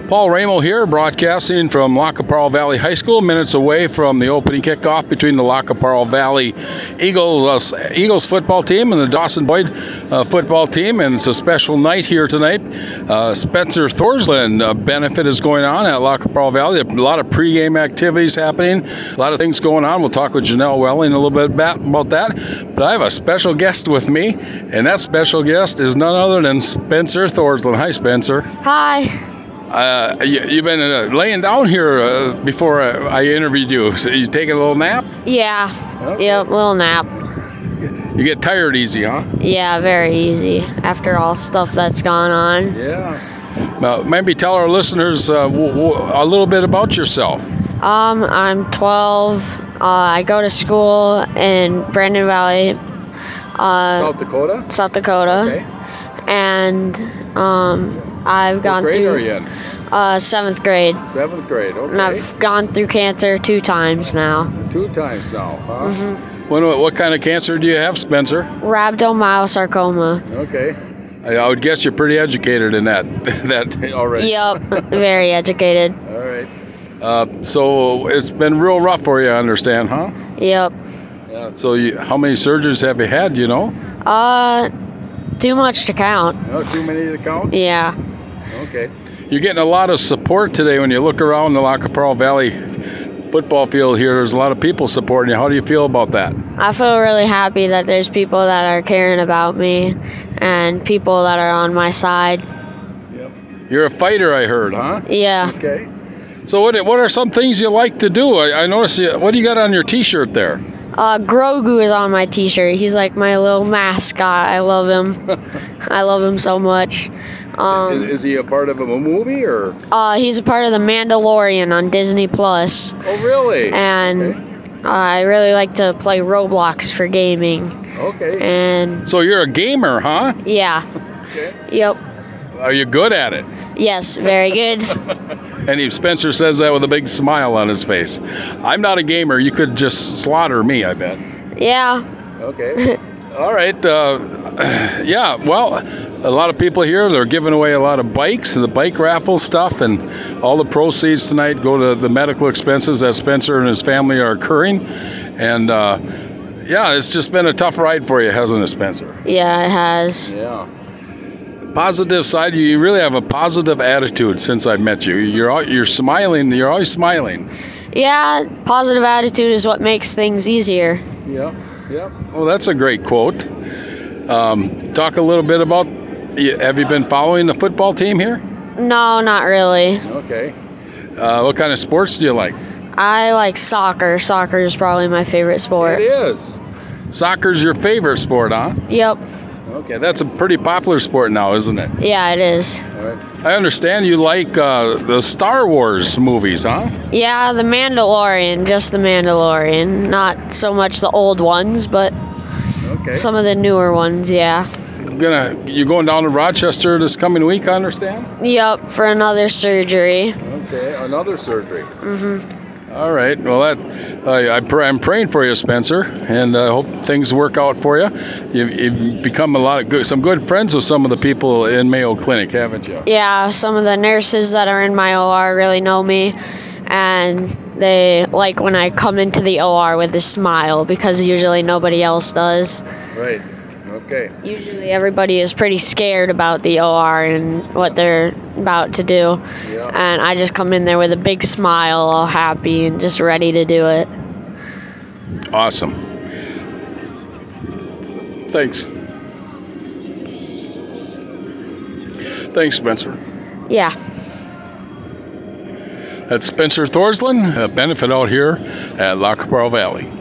Paul Ramo here, broadcasting from Lac qui Parle Valley High School, minutes away from the opening kickoff between the Lac qui Parle Valley Eagles football team and the Dawson Boyd football team, and it's a special night here tonight. Spencer Thorsland benefit is going on at Lac qui Parle Valley. A lot of pregame activities happening, a lot of things going on. We'll talk with Janelle Welling a little bit about that. But I have a special guest with me, and that special guest is none other than Spencer Thorsland. Hi, Spencer. Hi. You've been laying down here before I interviewed you. So you taking a little nap? Yeah. Okay. Yep, little nap. You get tired easy, huh? Yeah, very easy after all stuff that's gone on. Yeah. Now, maybe tell our listeners a little bit about yourself. I'm 12. I go to school in Brandon Valley, South Dakota? South Dakota. Okay. And I've gone what grade through are you in? 7th grade. 7th grade, okay. And I've gone through cancer 2 times now. 2 times now, huh? Mm-hmm. What kind of cancer do you have, Spencer? Rhabdomyosarcoma. Okay. I would guess you're pretty educated in that already. Yep, very educated. All right. So it's been real rough for you, I understand, huh? Yep. Yeah. So how many surgeries have you had, do you know? Too much to count. No, too many to count? Yeah. Okay. You're getting a lot of support today when you look around the Lac qui Parle Valley football field here. There's a lot of people supporting you. How do you feel about that? I feel really happy that there's people that are caring about me and people that are on my side. Yep. You're a fighter, I heard, huh? Yeah. Okay. So what are some things you like to do? I noticed what do you got on your T-shirt there? Grogu is on my T-shirt. He's like my little mascot. I love him. I love him so much. Is he a part of a movie or? He's a part of The Mandalorian on Disney Plus. Oh, really? And okay. I really like to play Roblox for gaming. Okay. And so you're a gamer, huh? Yeah. Okay. Yep. Are you good at it? Yes, very good. And Spencer says that with a big smile on his face. I'm not a gamer. You could just slaughter me, I bet. Yeah. Okay. All right. Yeah, well, a lot of people here, they're giving away a lot of bikes and the bike raffle stuff, and all the proceeds tonight go to the medical expenses that Spencer and his family are incurring. And, yeah, it's just been a tough ride for you, hasn't it, Spencer? Yeah, it has. Yeah. Positive side, you really have a positive attitude since I met you. You're smiling. You're always smiling. Yeah, positive attitude is what makes things easier. Yeah, yeah. Well, that's a great quote. Talk a little bit about, have you been following the football team here? No, not really. Okay. What kind of sports do you like? I like soccer. Soccer is probably my favorite sport. It is. Soccer's your favorite sport, huh? Yep. Okay, that's a pretty popular sport now, isn't it? Yeah, it is. All right. I understand you like the Star Wars movies, huh? Yeah, The Mandalorian, just The Mandalorian. Not so much the old ones, but some of the newer ones, yeah. You going down to Rochester this coming week, I understand? Yep, for another surgery. Okay, another surgery. Mm-hmm. All right. Well, I'm praying for you, Spencer, and I hope things work out for you. You've become some good friends with some of the people in Mayo Clinic, haven't you? Yeah, some of the nurses that are in my OR really know me, and they like when I come into the OR with a smile because usually nobody else does. Right. Okay. Usually everybody is pretty scared about the OR and what they're about to do. Yeah. And I just come in there with a big smile, all happy and just ready to do it. Awesome. Thanks. Thanks, Spencer. Yeah. That's Spencer Thorsland, a benefit out here at Lac qui Parle Valley.